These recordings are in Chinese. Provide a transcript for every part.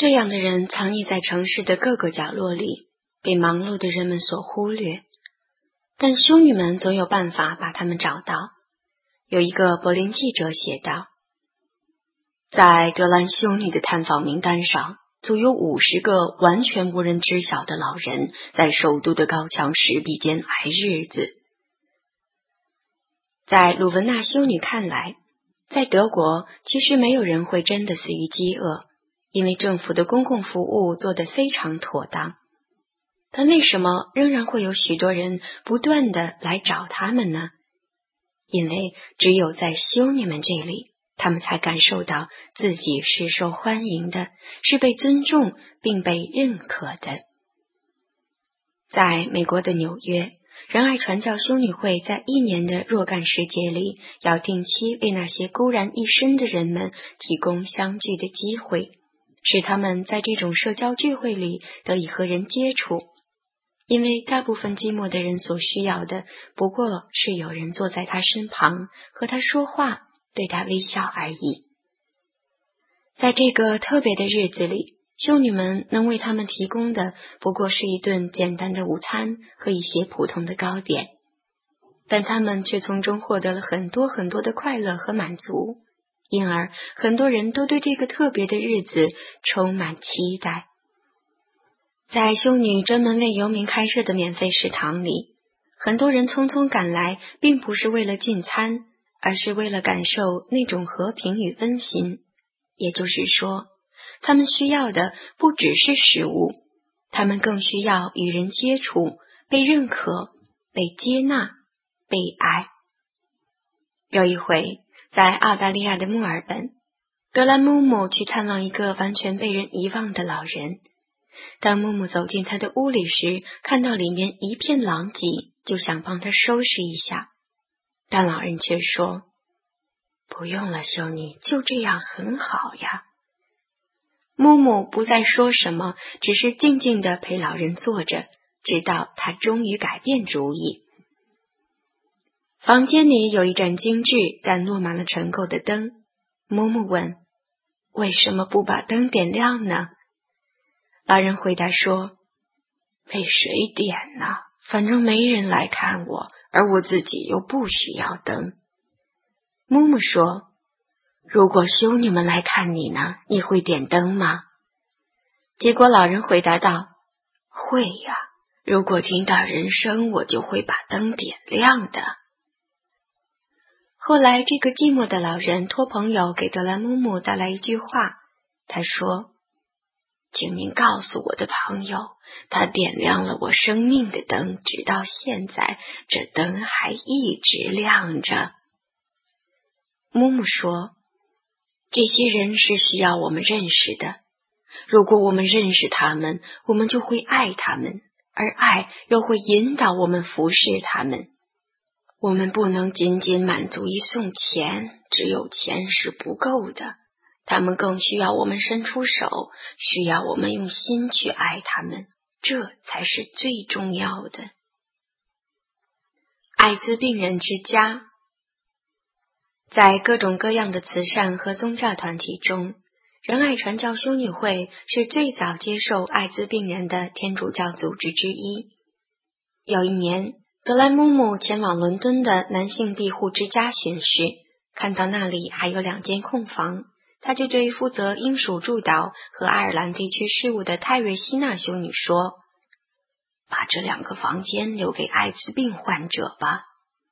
这样的人藏匿在城市的各个角落里，被忙碌的人们所忽略，但修女们总有办法把他们找到。有一个柏林记者写道，在德兰修女的探访名单上，足有50个完全无人知晓的老人在首都的高墙石壁间挨日子。在鲁文娜修女看来，在德国其实没有人会真的死于饥饿，因为政府的公共服务做得非常妥当。但为什么仍然会有许多人不断地来找他们呢？因为只有在修女们这里，他们才感受到自己是受欢迎的，是被尊重并被认可的。在美国的纽约，仁爱传教修女会在1年的若干时节里，要定期为那些孤然一身的人们提供相聚的机会，使他们在这种社交聚会里得以和人接触。因为大部分寂寞的人所需要的，不过是有人坐在他身旁，和他说话，对他微笑而已。在这个特别的日子里，修女们能为他们提供的，不过是一顿简单的午餐和一些普通的糕点，但他们却从中获得了很多很多的快乐和满足，因而很多人都对这个特别的日子充满期待。在修女专门为游民开设的免费食堂里，很多人匆匆赶来，并不是为了进餐，而是为了感受那种和平与温馨。也就是说，他们需要的不只是食物，他们更需要与人接触，被认可，被接纳，被爱。有一回，在澳大利亚的墨尔本，德兰姆姆去探望一个完全被人遗忘的老人。当木木走进他的屋里时，看到里面一片狼藉，就想帮他收拾一下，但老人却说，不用了，修女，就这样很好呀。木木不再说什么，只是静静地陪老人坐着，直到他终于改变主意。房间里有一盏精致但落满了尘垢的灯，木木问，为什么不把灯点亮呢？老人回答说，为谁点呢？反正没人来看我，而我自己又不需要灯。木木说，如果修女们来看你呢，你会点灯吗？结果老人回答道，会呀，如果听到人声，我就会把灯点亮的。后来这个寂寞的老人托朋友给德兰木木带来一句话，他说，请您告诉我的朋友，他点亮了我生命的灯，直到现在，这灯还一直亮着。木木说，这些人是需要我们认识的，如果我们认识他们，我们就会爱他们，而爱又会引导我们服侍他们。我们不能仅仅满足于送钱，只有钱是不够的，他们更需要我们伸出手，需要我们用心去爱他们，这才是最重要的。艾滋病人之家。在各种各样的慈善和宗教团体中，仁爱传教修女会是最早接受艾滋病人的天主教组织之一。有一年，德兰木木前往伦敦的男性庇护之家巡视，看到那里还有2间空房，他就对负责英属驻岛和爱尔兰地区事务的泰瑞希纳修女说，把这2个房间留给艾滋病患者吧。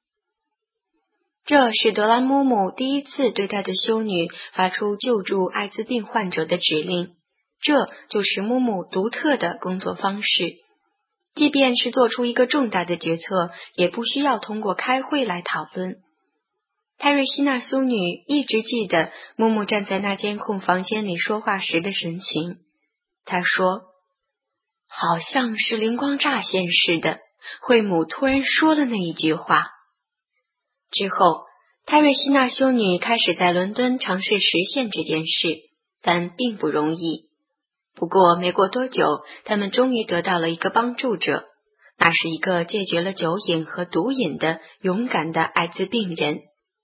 这是德兰木木第一次对他的修女发出救助艾滋病患者的指令，这就是木木独特的工作方式。即便是做出一个重大的决策，也不需要通过开会来讨论。泰瑞希纳修女一直记得木木站在那间空房间里说话时的神情。她说，好像是灵光乍现似的，惠姆突然说了那一句话。之后，泰瑞希纳修女开始在伦敦尝试实现这件事，但并不容易。不过没过多久，他们终于得到了一个帮助者，那是一个戒绝了酒瘾和毒瘾的勇敢的艾滋病人。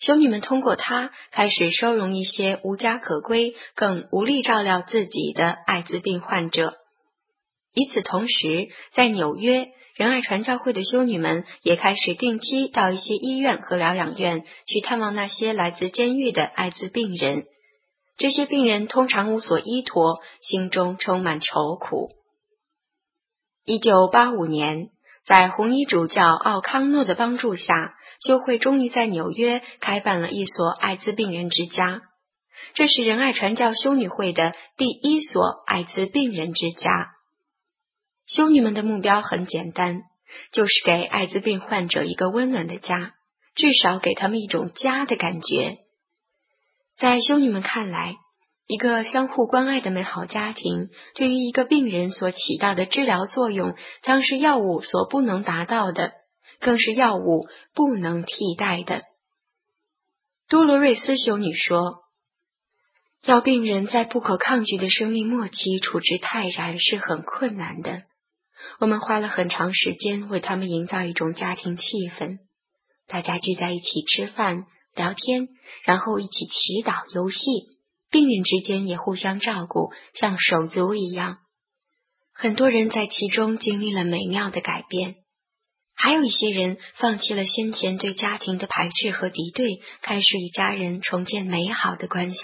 修女们通过她开始收容一些无家可归、更无力照料自己的艾滋病患者。与此同时，在纽约，仁爱传教会的修女们也开始定期到一些医院和疗养院去探望那些来自监狱的艾滋病人。这些病人通常无所依托，心中充满愁苦。1985年，在红衣主教奥康诺的帮助下，修会终于在纽约开办了一所艾滋病人之家。这是仁爱传教修女会的第一所艾滋病人之家。修女们的目标很简单，就是给艾滋病患者一个温暖的家，至少给他们一种家的感觉。在修女们看来，一个相互关爱的美好家庭对于一个病人所起到的治疗作用，将是药物所不能达到的，更是药物不能替代的。多罗瑞斯修女说，要病人在不可抗拒的生命末期处之泰然是很困难的。我们花了很长时间为他们营造一种家庭气氛，大家聚在一起吃饭、聊天，然后一起祈祷、游戏，病人之间也互相照顾，像手足一样。很多人在其中经历了美妙的改变，还有一些人放弃了先前对家庭的排斥和敌对，开始与家人重建美好的关系。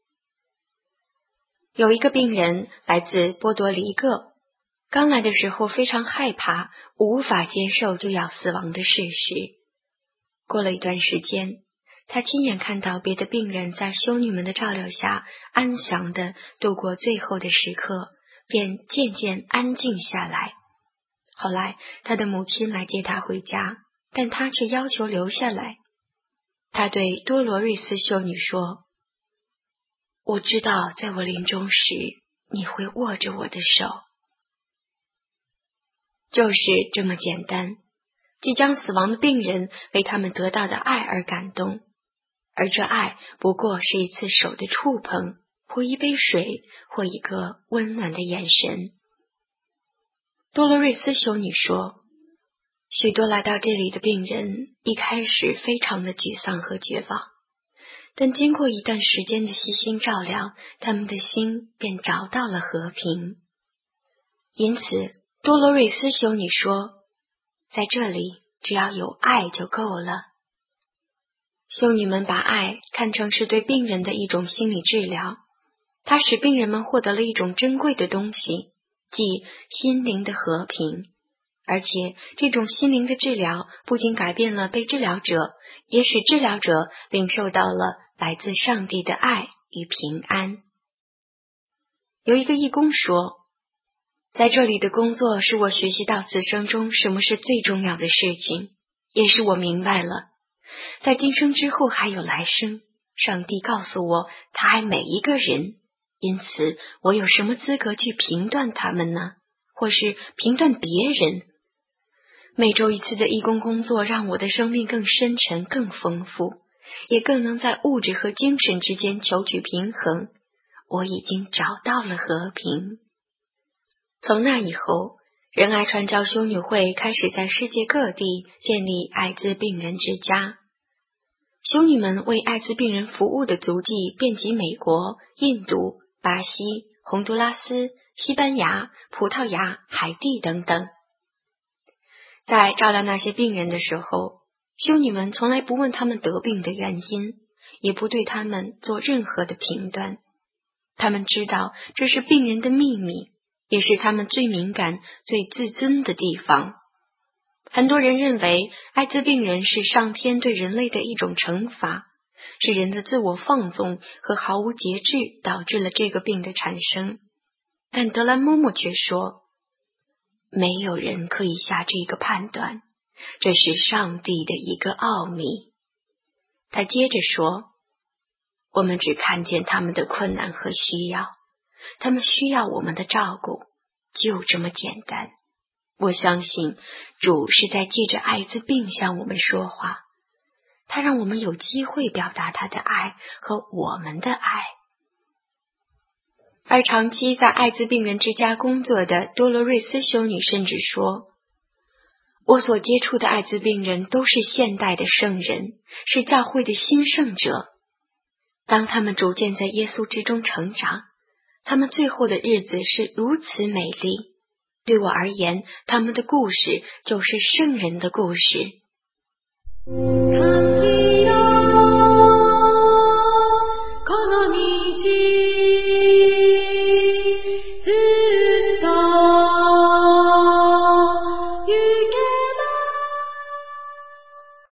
有一个病人来自波多黎各，刚来的时候非常害怕，无法接受就要死亡的事实。过了一段时间，他亲眼看到别的病人在修女们的照料下安详地度过最后的时刻，便渐渐安静下来。后来他的母亲来接他回家，但他却要求留下来。他对多罗瑞斯修女说，我知道在我临终时你会握着我的手。就是这么简单，即将死亡的病人为他们得到的爱而感动，而这爱不过是一次手的触碰，或一杯水，或一个温暖的眼神。多罗瑞斯修女说，许多来到这里的病人一开始非常的沮丧和绝望，但经过一段时间的细心照料，他们的心便找到了和平。因此多罗瑞斯修女说，在这里只要有爱就够了。修女们把爱看成是对病人的一种心理治疗，它使病人们获得了一种珍贵的东西，即心灵的和平。而且这种心灵的治疗不仅改变了被治疗者，也使治疗者领受到了来自上帝的爱与平安。有一个义工说，在这里的工作使我学习到此生中什么是最重要的事情，也使我明白了，在今生之后还有来生。上帝告诉我，他爱每一个人，因此我有什么资格去评断他们呢？或是评断别人？每周一次的义工工作让我的生命更深沉、更丰富，也更能在物质和精神之间求取平衡。我已经找到了和平。从那以后，仁爱传教修女会开始在世界各地建立艾滋病人之家。修女们为艾滋病人服务的足迹遍及美国、印度、巴西、洪都拉斯、西班牙、葡萄牙、海地等等。在照料那些病人的时候，修女们从来不问他们得病的原因，也不对他们做任何的评断。他们知道这是病人的秘密，也是他们最敏感、最自尊的地方。很多人认为艾滋病人是上天对人类的一种惩罚，是人的自我放纵和毫无节制导致了这个病的产生。但德兰嬷嬷却说，没有人可以下这个判断，这是上帝的一个奥秘。他接着说，我们只看见他们的困难和需要，他们需要我们的照顾，就这么简单。我相信主是在借着艾滋病向我们说话，他让我们有机会表达他的爱和我们的爱。而长期在艾滋病人之家工作的多罗瑞斯修女甚至说， 我所接触的艾滋病人都是现代的圣人，是教会的兴盛者。当他们逐渐在耶稣之中成长，他们最后的日子是如此美丽。对我而言，他们的故事就是圣人的故事。